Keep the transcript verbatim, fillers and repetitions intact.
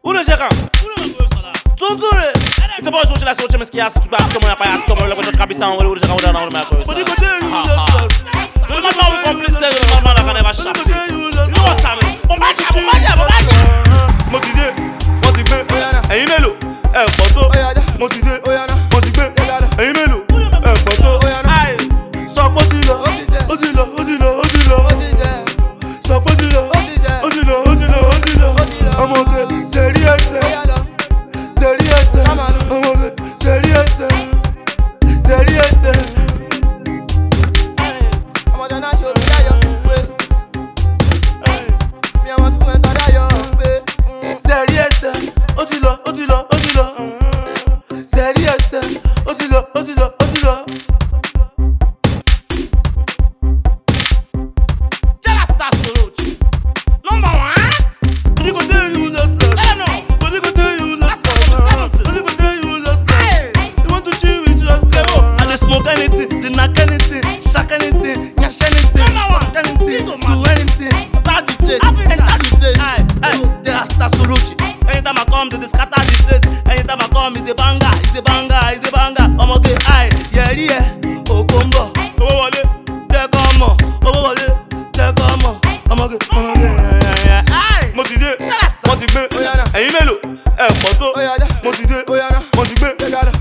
Où le gérant? Tontouré. It's a boy social as social media. Tu vas comment pas as comment le coach cabisa on le gérant on le macro. But you go there you just. We not now we complice normal la caneva chap. You know what I mean? On va dire, on va dire, on va dire. Motivé, motivé. Hey Melo, eh photo. Motivé, motivé. Hey Melo, eh photo. Aïe. Só potilo, potilo, potilo, potilo. Só potilo, potilo, potilo, potilo. Amonte, sérieux, sérieux, amonte, sérieux, sérieux. Amonte na show me ya yo. Me I want to enter that yo. Sérieux, potilo, potilo, potilo. Sérieux, potilo, potilo, potilo. Anytime I come, they scatter the place. Anytime I come, it's a banger, it's a banger, it's a banger. I'm okay, aye, yeah, yeah. Oh, combo, oh, wale, take on more, oh, wale, take on more. I'm okay, I'm okay, yeah, yeah, yeah. Aye, motivé, motivé. Hey, Melo, eh, photo, motivé, motivé.